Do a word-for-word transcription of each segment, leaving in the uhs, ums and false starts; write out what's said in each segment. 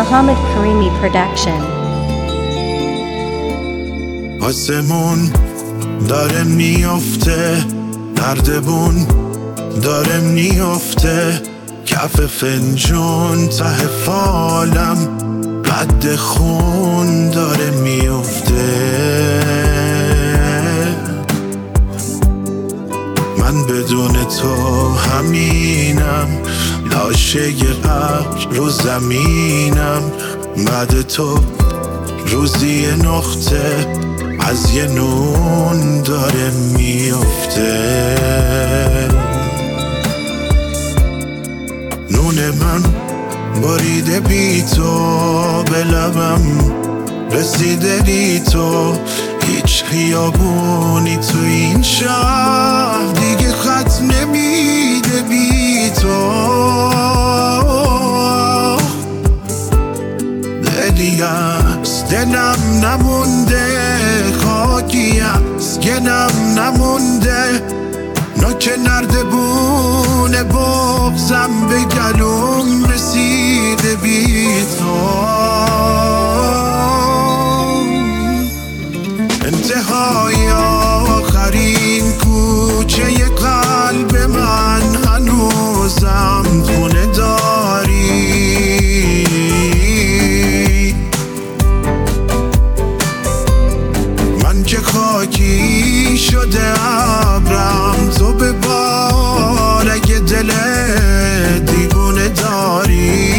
Muhammad Karimi Production. آسمون داره میافته، نردبون داره میافته، کف فنجون ته فالم قد خون داره میافته. من بدون تو همینم، لاشه قبر رو زمینم، بعد تو روزی نقطه از یه نون داره میافته. نون من باریده بی تو، به لبم رسیده بی تو، هیچ خیابونی تو این شهر دیگه خط نمیده بی تو. دلی از دلم نمونده، خاکی از گلم نمونده، نوک نردبون بغزم به گلوم رسیده بی تو. انتهای آخرین کوچه قلب من هنوزم خونه داری. من که خاکی شده ابرم، تو به بار اگه دل دیوونه داری.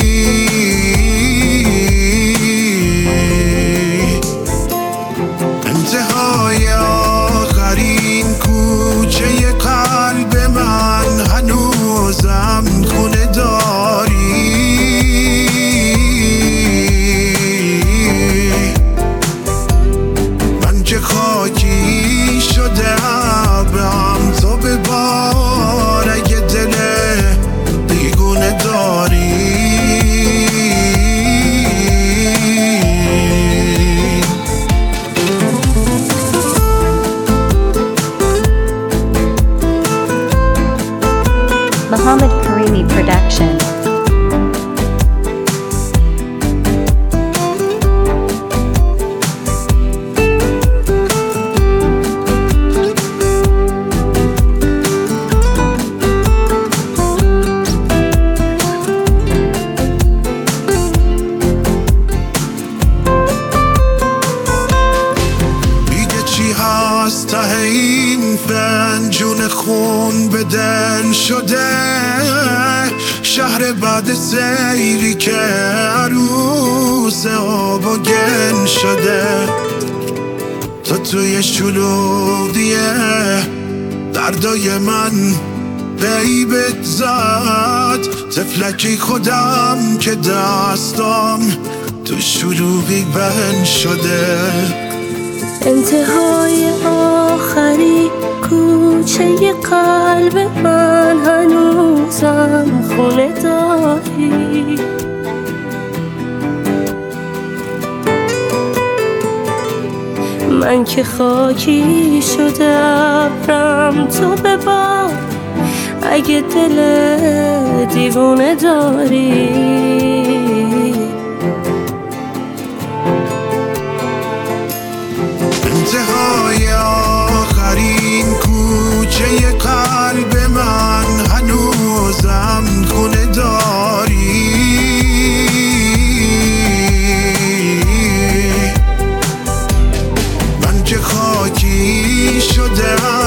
انتهای آخرین کوچه قلب من هنوزم خونه داری. من که خاکی شده ابرم، تو به بار اگه دل دیگونه داری. Muhammad Karimi Production. ته این فنجون خون به دل شده، شهر بعد سیری که عروس آب و گل شده. تو توی شلوغیه دردای من غیبت زد، تفلکی خودم که دستام تو شلوغی بند شده. انتهای آخری کوچه قلب من هنوزم خونه داری. من که خاکی شده ابرم، تو به بار اگه دل دیوونه داری. انتهای آخرین کوچه قلب من هنوزم خونه داری. من که خاکی شده